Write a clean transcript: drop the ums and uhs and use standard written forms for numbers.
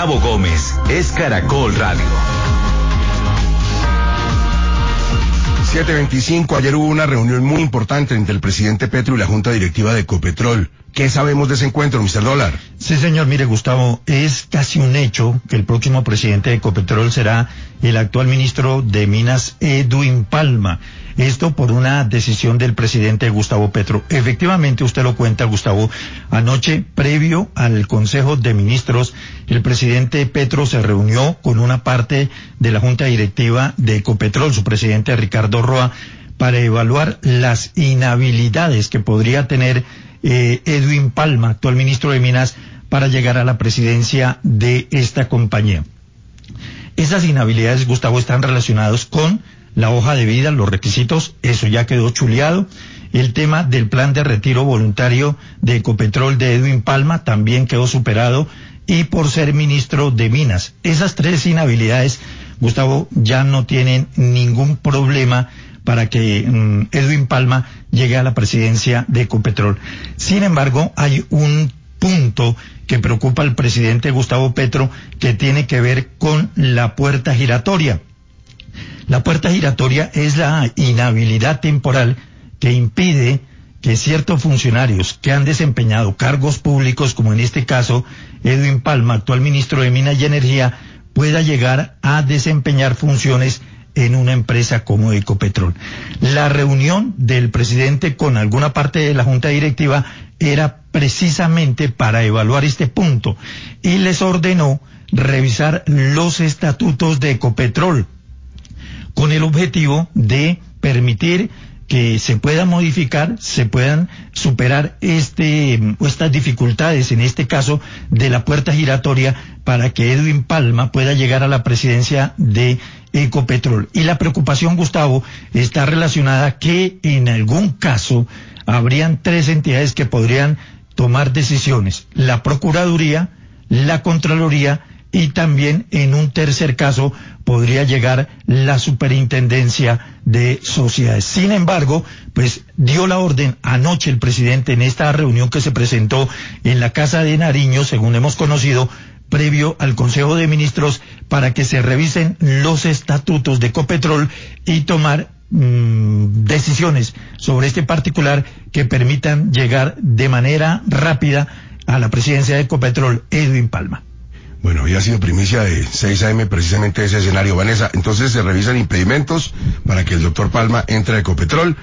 Gustavo Gómez es Caracol Radio. 7:25, ayer hubo una reunión muy importante entre el presidente Petro y la Junta Directiva de Ecopetrol. ¿Qué sabemos de ese encuentro, Mr. Dólar? Sí, señor. Mire, Gustavo, es casi un hecho que el próximo presidente de Ecopetrol será el actual ministro de Minas, Edwin Palma. Esto por una decisión del presidente Gustavo Petro. Efectivamente, usted lo cuenta, Gustavo, anoche, previo al Consejo de Ministros, el presidente Petro se reunió con una parte de la Junta Directiva de Ecopetrol, su presidente Ricardo Roa, para evaluar las inhabilidades que podría tener Edwin Palma, actual ministro de Minas, para llegar a la presidencia de esta compañía. Esas inhabilidades, Gustavo, están relacionadas con la hoja de vida, los requisitos, eso ya quedó chuleado. El tema del plan de retiro voluntario de Ecopetrol de Edwin Palma también quedó superado, y por ser ministro de Minas. Esas tres inhabilidades, Gustavo, ya no tienen ningún problema para que Edwin Palma llegue a la presidencia de Ecopetrol. Sin embargo, hay un punto que preocupa al presidente Gustavo Petro, que tiene que ver con la puerta giratoria. La puerta giratoria es la inhabilidad temporal que impide que ciertos funcionarios que han desempeñado cargos públicos, como en este caso Edwin Palma, actual ministro de Minas y Energía, pueda llegar a desempeñar funciones en una empresa como Ecopetrol. La reunión del presidente con alguna parte de la Junta Directiva era precisamente para evaluar este punto, y les ordenó revisar los estatutos de Ecopetrol con el objetivo de permitir que se pueda modificar, se puedan superar estas dificultades, en este caso de la puerta giratoria, para que Edwin Palma pueda llegar a la presidencia de Ecopetrol. Y la preocupación, Gustavo, está relacionada que en algún caso habrían tres entidades que podrían tomar decisiones: la Procuraduría, la Contraloría, y también en un tercer caso podría llegar la Superintendencia de Sociedades. Sin embargo, pues dio la orden anoche el presidente en esta reunión que se presentó en la Casa de Nariño, según hemos conocido, previo al Consejo de Ministros, para que se revisen los estatutos de Ecopetrol y tomar decisiones sobre este particular que permitan llegar de manera rápida a la presidencia de Ecopetrol Edwin Palma. Bueno, había sido primicia de 6 AM precisamente ese escenario, Vanessa. Entonces se revisan impedimentos para que el doctor Palma entre a Ecopetrol.